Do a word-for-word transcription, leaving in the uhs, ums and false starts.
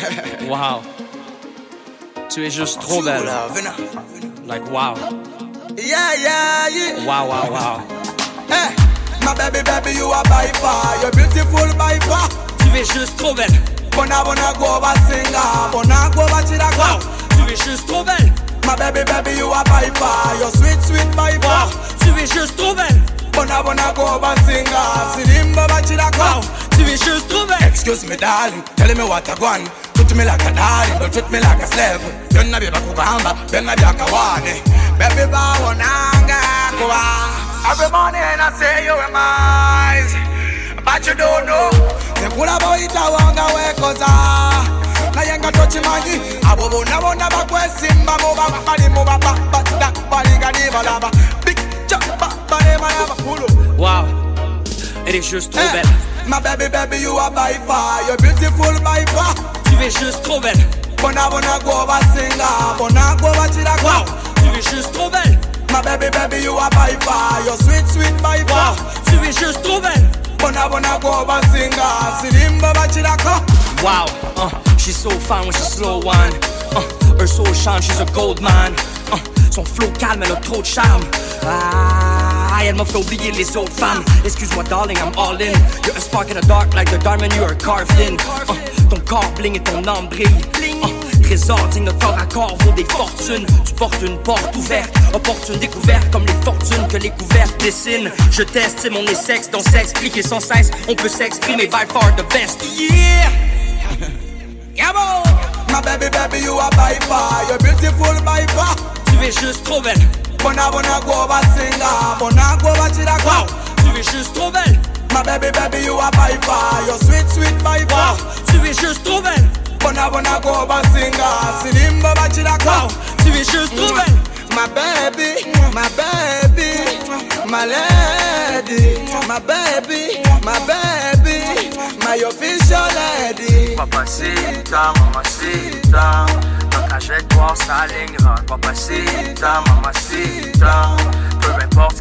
Wow. Tu es juste trop belle. Like wow. Yeah, yeah, yeah. Wow, wow, wow. Hey, my baby, baby, you are by far. You're beautiful by far. Tu es juste trop belle. Bona, bona, go over singer. Bona, go over chiraga. Wow. Tu es juste trop belle. My baby, baby, you are by far. You're sweet, sweet by far. Wow. Tu es juste trop belle. Bona, bona, go over singer. Sirimba, bachiraga. Wow. Tu es juste trop belle. Excuse me, darling. Tell me what I want. Treat me like a darling. Don't treat me like a slave. You're not able to gamba. You're not able to wane. Baby, ba wananga kwa. Every morning I say you are mine, but you don't know. Sekula boita wanga wekoza. Na yenga tochi mangi. Abobo na wona bakwesimba moba bali moba ba ba da bali gani balaba. Big chop ba bali malaba pulo. Wow, elle est juste trop belle. My baby, baby, you are by far. You're beautiful by far. Tu es juste trop belle. Bona bona go over singer. Bona go over chiraga. Wow, tu es juste trop belle. My baby, baby, you are by far. You're sweet, sweet by far. Wow, tu es juste trop belle. Bona bona go over singer. Sirimba bachiraka. Wow, uh, she's so fine when she's slow one. Uh, her soul shine, she's a gold mine. Uh, son flow calme, elle a trop de charme. Ah, elle m'a fait oublier les autres femmes. Excuse-moi, darling, I'm all in. You're a spark in the dark, like the diamond you are carved in. Uh, ton corps bling et ton âme brille. Uh, Trésor digne de corps à corps vaut des fortunes. Tu portes une porte ouverte, opportune découverte comme les fortunes que les couvertes dessinent. Je teste, c'est mon nez sexe, ton sexe expliquer sans cesse. On peut s'exprimer by far the best. Yeah! Yeah, bon! My baby, baby, you are by far. You're beautiful by far. Tu es juste trop belle. Bona bona go over singer. Bona go over chiraga. Wow! Tu es juste trop belle. My baby, baby, you are by far. You're sweet, sweet by far. Wow! Tu es juste trop belle. Bona bona go over singer. Sirimba bachiraka. Wow! Tu es juste trop belle. My baby, my baby, my lady, my baby, my baby, my official lady. Papacita, mamacita, notre trajectoire s'alignera. Papacita, mamacita, peu importe